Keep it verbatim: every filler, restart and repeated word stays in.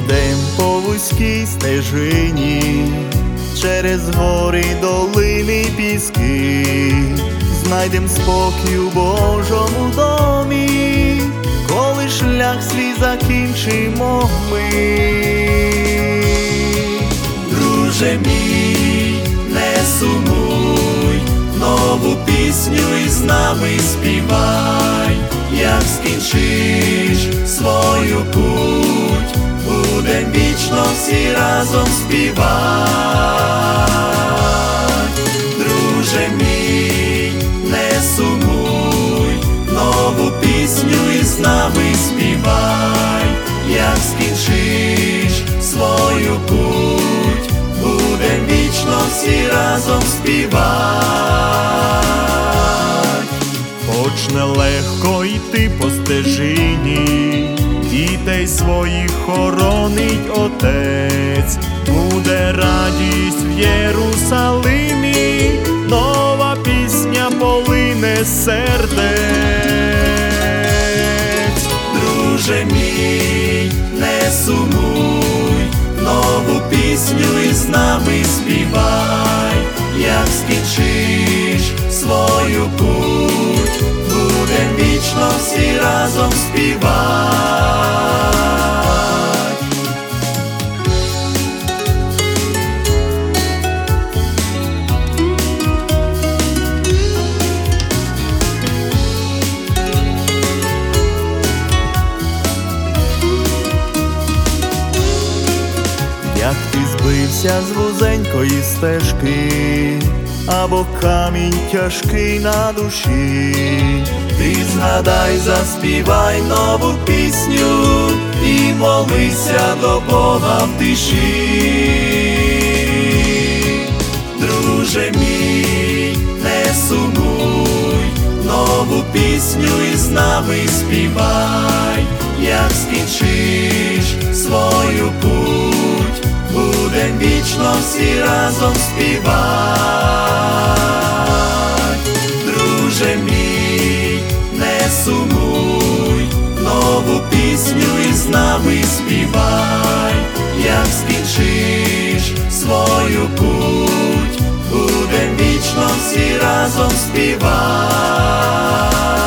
Підем по вузькій стежині, через гори, долини, піски, знайдем спокій у Божому домі, коли шлях свій закінчимо ми. Друже мій, не сумуй, нову пісню із нами співай. Як скінчиш свою путь, будем вічно всі разом співать. Друже мій, не сумуй, нову пісню із нами співай. Як скінчиш свою путь, будем вічно всі разом співать. Почне легко йти по стежині, дітей своїх хоронить Отець. Буде радість в Єрусалимі, нова пісня полине з сердець. Друже мій, не сумуй, нову пісню із нами співай. Як скінчиш свою путь, будем вічно всі разом співать. Як ти збився з вузенької стежки, або камінь тяжкий на душі, ти згадай, заспівай нову пісню і молися до Бога в тиші. Друже мій, не сумуй, нову пісню із нами співай. Як скінчиш свою путь, будем вічно всі разом співать. Друже мій, не сумуй, нову пісню із нами співай. Як скінчиш свою путь, будем вічно всі разом співать.